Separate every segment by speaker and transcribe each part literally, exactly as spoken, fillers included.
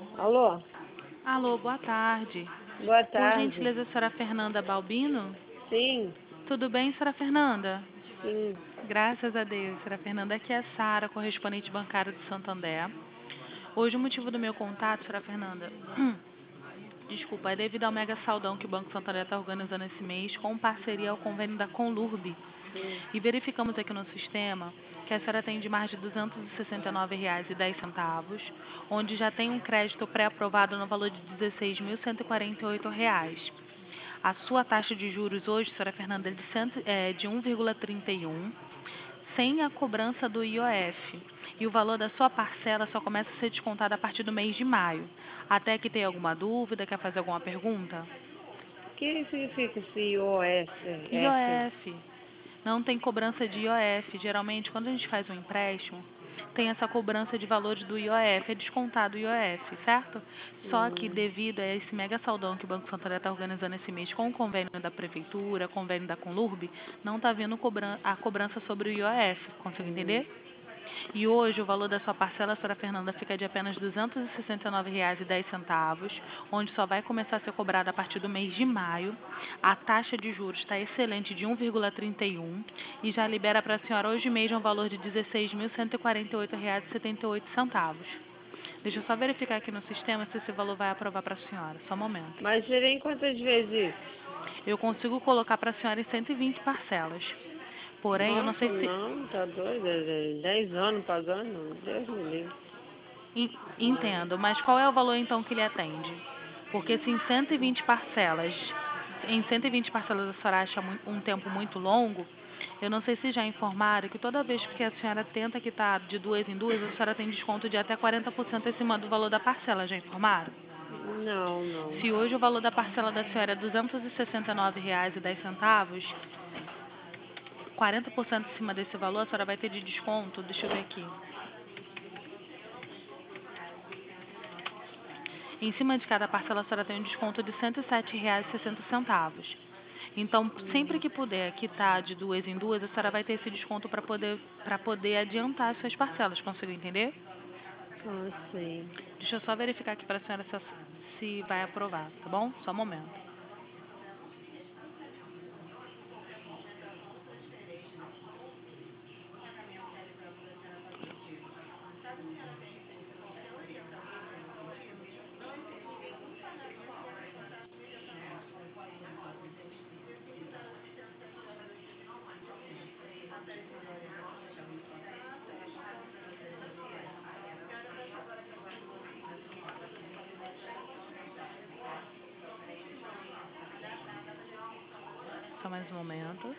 Speaker 1: Alô?
Speaker 2: Alô, boa tarde.
Speaker 1: Boa
Speaker 2: Por
Speaker 1: tarde.
Speaker 2: gentileza, a senhora Fernanda Balbino?
Speaker 1: Sim,
Speaker 2: Tudo bem, senhora Fernanda?
Speaker 1: sim.
Speaker 2: Graças a Deus, senhora Fernanda. Aqui é a Sara, correspondente bancária do Santander. Hoje o motivo do meu contato, senhora Fernanda, desculpa, é devido ao mega saldão que o Banco Santander está organizando esse mês com parceria ao convênio da Conlurb.
Speaker 1: Hum.
Speaker 2: E verificamos aqui no sistema que a senhora tem de mais de duzentos e sessenta e nove reais e dez centavos, onde já tem um crédito pré-aprovado no valor de dezesseis mil cento e quarenta e oito reais. A sua taxa de juros hoje, senhora Fernanda, é de, cento, é de um vírgula trinta e um, sem a cobrança do I O F. E o valor da sua parcela só começa a ser descontado a partir do mês de maio. Até que tenha alguma dúvida, quer fazer alguma pergunta?
Speaker 1: O que significa esse I O S? F?
Speaker 2: I O F. Não tem cobrança de I O F. Geralmente, quando a gente faz um empréstimo, tem essa cobrança de valores do I O F, é descontado o I O F, certo? Só que
Speaker 1: Hum.
Speaker 2: devido a esse mega saldão que o Banco Santander está organizando esse mês com o convênio da Prefeitura, convênio da Conlurb, não está vindo cobran a cobrança sobre o I O F. Consegue
Speaker 1: Hum.
Speaker 2: entender? E hoje o valor da sua parcela, senhora Fernanda, fica de apenas duzentos e sessenta e nove reais e dez centavos, onde só vai começar a ser cobrada a partir do mês de maio. A taxa de juros está excelente de um vírgula trinta e um e já libera para a senhora hoje mesmo um valor de dezesseis mil cento e quarenta e oito reais e setenta e oito centavos. Deixa eu só verificar aqui no sistema se esse valor vai aprovar para a senhora. Só um momento.
Speaker 1: Mas seria em quantas vezes isso?
Speaker 2: Eu consigo colocar para a senhora em cento e vinte parcelas. Porém, eu não
Speaker 1: Nossa,
Speaker 2: sei se
Speaker 1: não, tá doido. É dez anos pagando. Deus me livre.
Speaker 2: Entendo, mas qual é o valor então que ele atende? Porque se em cento e vinte parcelas, em cento e vinte parcelas a senhora acha um tempo muito longo, eu não sei se já informaram que toda vez que a senhora tenta quitar de duas em duas, a senhora tem desconto de até quarenta por cento acima do valor da parcela, já informaram?
Speaker 1: Não, não.
Speaker 2: Se hoje o valor da parcela da senhora é duzentos e sessenta e nove reais e dez centavos, quarenta por cento acima desse valor a senhora vai ter de desconto, deixa eu ver aqui. Em cima de cada parcela, a senhora tem um desconto de cento e sete reais e sessenta centavos. Então, sempre
Speaker 1: Hum.
Speaker 2: que puder quitar de duas em duas, a senhora vai ter esse desconto para poder, para poder adiantar as suas parcelas. Conseguiu entender?
Speaker 1: Ah, sim.
Speaker 2: Deixa eu só verificar aqui para a senhora se, se vai aprovar, tá bom? Só um momento. Só mais um momento.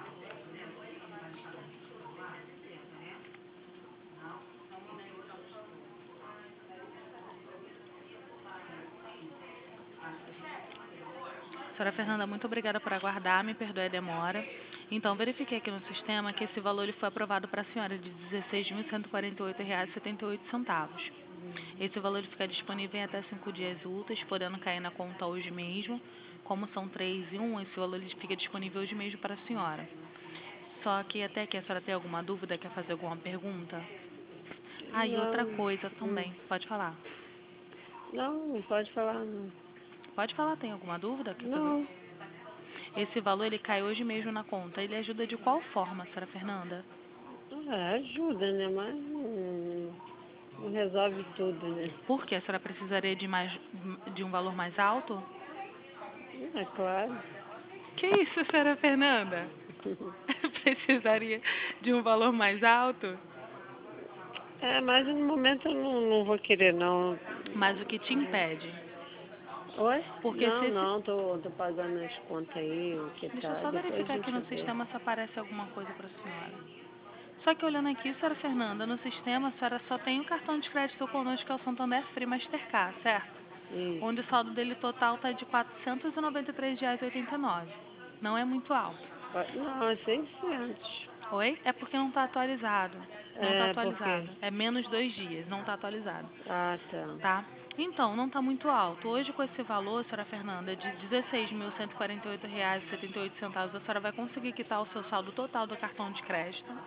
Speaker 2: Senhora Fernanda, muito obrigada por aguardar, me perdoe a demora. Então, verifiquei aqui no sistema que esse valor ele foi aprovado para a senhora de dezesseis mil cento e quarenta e oito reais e setenta e oito centavos.
Speaker 1: Uhum.
Speaker 2: Esse valor ele fica disponível em até cinco dias úteis, podendo cair na conta hoje mesmo. Como são três e um, esse valor ele fica disponível hoje mesmo para a senhora. Só que até que a senhora tem alguma dúvida, quer fazer alguma pergunta? Ah, e outra
Speaker 1: Não.
Speaker 2: coisa
Speaker 1: Hum.
Speaker 2: também, pode falar.
Speaker 1: Não, não pode falar, não.
Speaker 2: Pode falar, tem alguma dúvida? Quer fazer?
Speaker 1: Não.
Speaker 2: Esse valor ele cai hoje mesmo na conta. Ele ajuda de qual forma, senhora Fernanda?
Speaker 1: Ah, ajuda, né? Mas não, não resolve tudo, né?
Speaker 2: Por que a senhora precisaria de mais de um valor mais alto?
Speaker 1: É claro.
Speaker 2: Que isso, senhora Fernanda? Precisaria de um valor mais alto?
Speaker 1: É, mas no momento eu não, não vou querer, não.
Speaker 2: Mas o que te impede?
Speaker 1: Oi?
Speaker 2: Porque se
Speaker 1: Não,
Speaker 2: esse...
Speaker 1: não, tô, tô pagando as contas aí, o que
Speaker 2: Deixa eu
Speaker 1: tá.
Speaker 2: só
Speaker 1: Depois a
Speaker 2: verificar aqui
Speaker 1: gente
Speaker 2: no
Speaker 1: vê.
Speaker 2: sistema se aparece alguma coisa para a senhora. Só que olhando aqui, senhora Fernanda, no sistema a senhora só tem o cartão de crédito conosco, que é o Santander Free Mastercard, certo? Onde o
Speaker 1: Isso.
Speaker 2: saldo dele total está de quatrocentos e noventa e três reais e oitenta e nove. Não é muito alto.
Speaker 1: Não, é seiscentos.
Speaker 2: Oi? É porque não está atualizado. Não está
Speaker 1: É, porque.
Speaker 2: atualizado. É menos dois dias, não está atualizado.
Speaker 1: Ah, tá.
Speaker 2: Tá? Então, não está muito alto. Hoje, com esse valor, senhora Fernanda, de dezesseis mil cento e quarenta e oito reais e setenta e oito centavos, a senhora vai conseguir quitar o seu saldo total do cartão de crédito.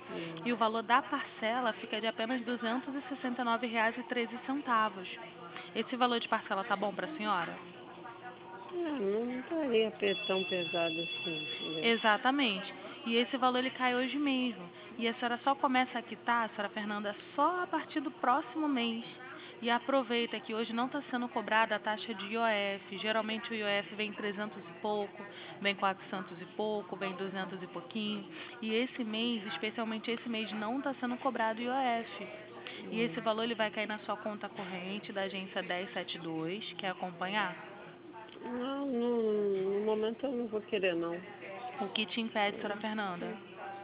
Speaker 2: E o valor da parcela fica de apenas duzentos e sessenta e nove reais e treze centavos. Esse valor de parcela tá bom para a senhora?
Speaker 1: Ah, não estaria pe- tão pesado assim. Né?
Speaker 2: Exatamente. E esse valor ele cai hoje mesmo. E a senhora só começa a quitar, a senhora Fernanda, só a partir do próximo mês. E aproveita que hoje não está sendo cobrada a taxa de I O F. Geralmente o I O F vem trezentos e pouco, vem quatrocentos e pouco, vem duzentos e pouquinho. E esse mês, especialmente esse mês, não está sendo cobrado I O F. E esse valor ele vai cair na sua conta corrente da agência dez setenta e dois. Quer acompanhar?
Speaker 1: Não, no, no momento eu não vou querer, não.
Speaker 2: O que te impede, senhora Fernanda?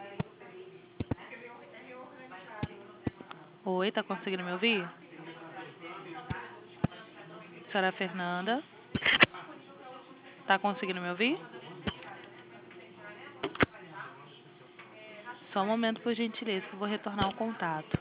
Speaker 2: Oi, tá conseguindo me ouvir? Senhora Fernanda? Tá conseguindo me ouvir? Só um momento, por gentileza, que eu vou retornar o contato.